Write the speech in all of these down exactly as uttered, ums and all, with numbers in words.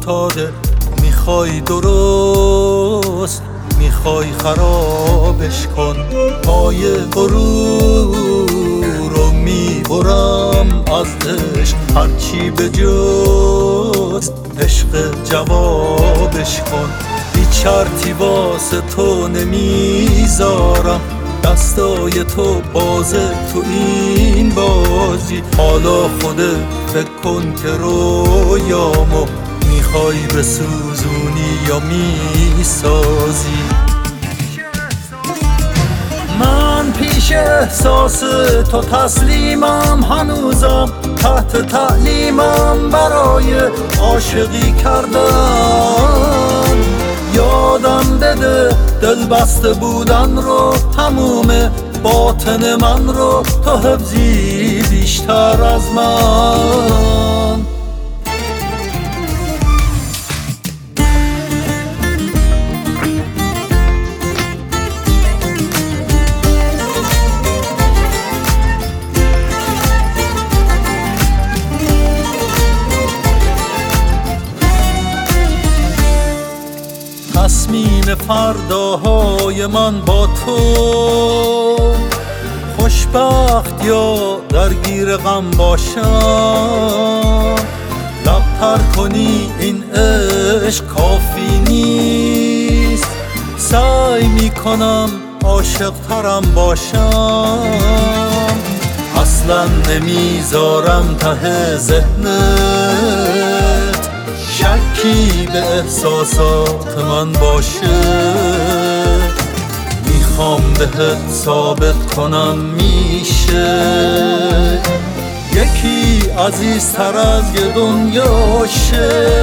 افتاده، میخوای درست میخوای خرابش کن. پای غرور رو میبرم از عشق، هرچی به جز عشق جوابش کن. هیچ شرطی واسه تو نمیذارم، دستای تو بازه تو این بازی. حالا خودت فکر کن که رویامو میخوای بسوزونی یا میسازی. من پیش احساس تو تسلیمم، هنوزم تحت تعلیمم برای عاشقی کردن. یادم بده دل بسته بودن رو، تموم باطن من رو تو حفظی بیشتر از من. تصمیم فرداهای من با تو، خوشبخت یا درگیر غم باشم. لبتر کنی این عشق کافی نیست، سعی میکنم عاشق ترم باشم. اصلا نمیذارم ته ذهنت شکی به احساسات من باشه. میخوام بهت ثابت کنم میشه یکی عزیزتر از یه دنیاشه.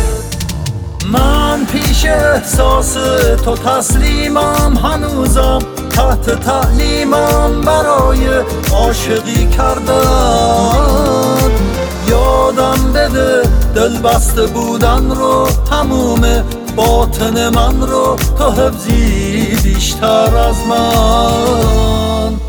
من پیش احساس تو تسلیمم، هنوزم تحت تعلیمم برای عاشقی کردن. یادم بده دل بسته بودن رو، تموم باطن من رو تو حفظی بیشتر از من.